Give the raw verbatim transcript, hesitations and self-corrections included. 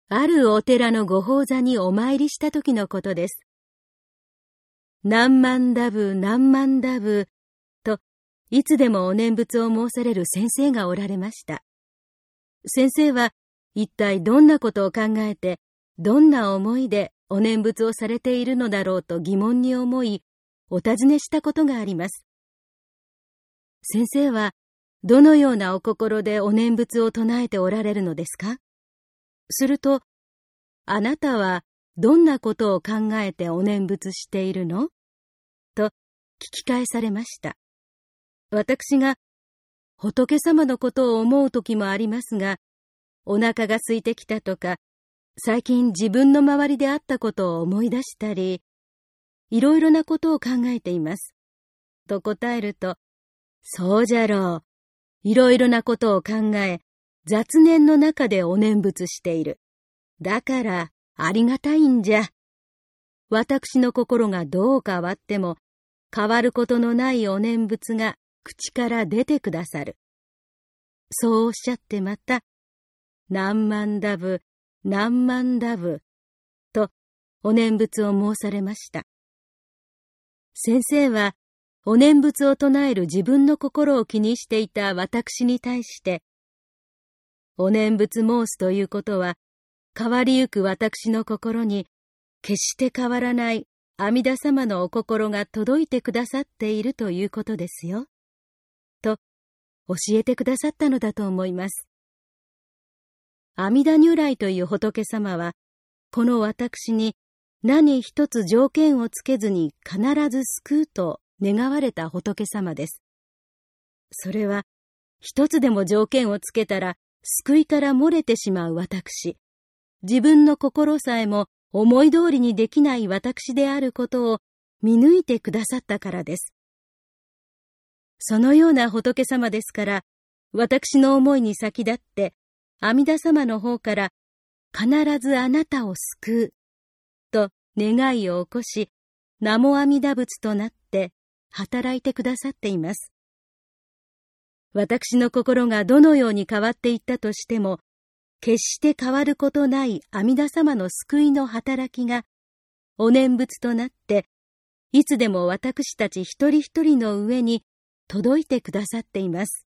あるお寺のご法座にお参りした時のことです。何万ダブ何万ダブといつでもお念仏を申される先生がおられました。先生は一体どんなことを考えて、どんな思いでお念仏をされているのだろうと疑問に思い、お尋ねしたことがあります。先生はどのようなお心でお念仏を唱えておられるのですか？すると、あなたはどんなことを考えてお念仏しているの？と聞き返されました。私が、仏様のことを思う時もありますが、お腹が空いてきたとか、最近自分の周りであったことを思い出したり、いろいろなことを考えています。と答えると、そうじゃろう。いろいろなことを考え、雑念の中でお念仏している。だから、ありがたいんじゃ。私の心がどう変わっても、変わることのないお念仏が口から出てくださる。そうおっしゃってまた、何万ダブ、何万ダブ、とお念仏を申されました。先生は、お念仏を唱える自分の心を気にしていた私に対して、お念仏申すということは、変わりゆく私の心に、決して変わらない阿弥陀様のお心が届いてくださっているということですよ。と、教えてくださったのだと思います。阿弥陀如来という仏様は、この私に何一つ条件をつけずに必ず救うと願われた仏様です。それは、一つでも条件をつけたら、救いから漏れてしまう私、自分の心さえも思い通りにできない私であることを見抜いてくださったからです。そのような仏様ですから、私の思いに先立って、阿弥陀様の方から、必ずあなたを救う、と願いを起こし、南無阿弥陀仏となって働いてくださっています。私の心がどのように変わっていったとしても、決して変わることない阿弥陀様の救いの働きが、お念仏となって、いつでも私たち一人一人の上に届いてくださっています。